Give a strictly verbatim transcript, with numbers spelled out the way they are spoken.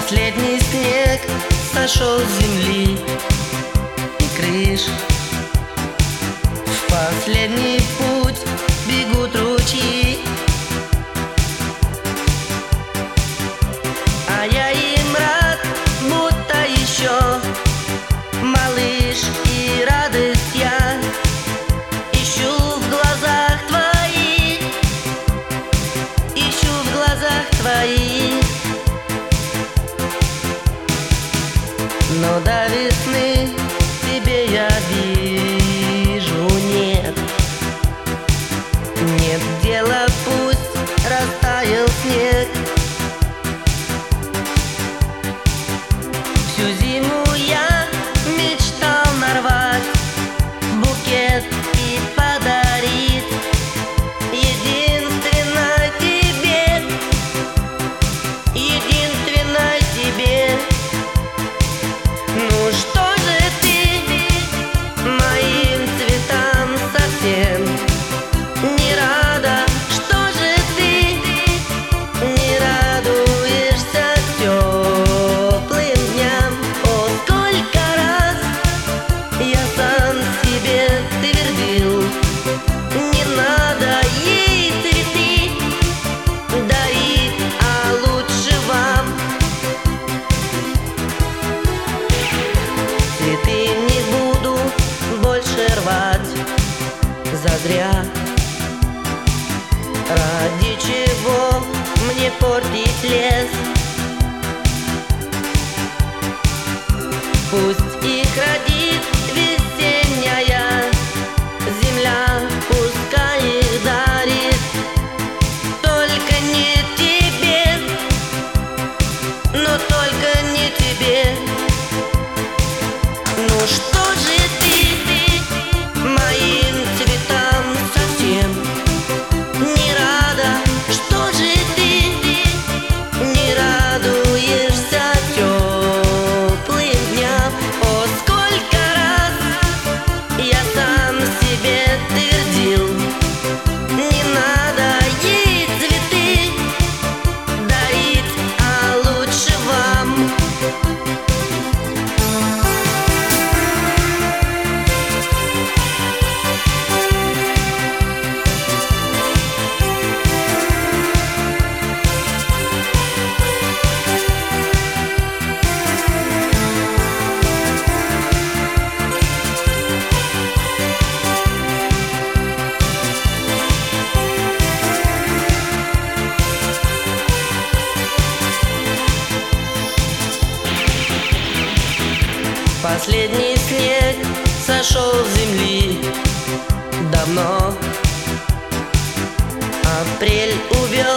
Последний снег сошел с земли и крыш. В последний путь бегут ручьи, а я им рад, будто еще малыш, и радость я ищу в глазах твоих, ищу в глазах твоих. Но до весны тебе я вижу нет, нет дела, пусть растаял снег. Всю зиму я мечтал нарвать букет и подарить единственной тебе, единственной тебе. Ну что же ты моим цветам совсем не рада? Что же ты не радуешься теплым дням? О, сколько раз я сам себе твердил: не надо ей цветы дарить, а лучше вам. Цветы не буду больше рвать зазря. Ради чего мне портить лес? Пусть их родит весенняя земля, пускай их дарит, только не тебе, но только не тебе. Ну что же ты моим цветам совсем не рада? Что же ты не радуешься теплым дням? О, сколько раз я сам себе твердил: не надо ей цветы дарить, а лучше вам. Последний снег сошел с земли давно. Апрель увез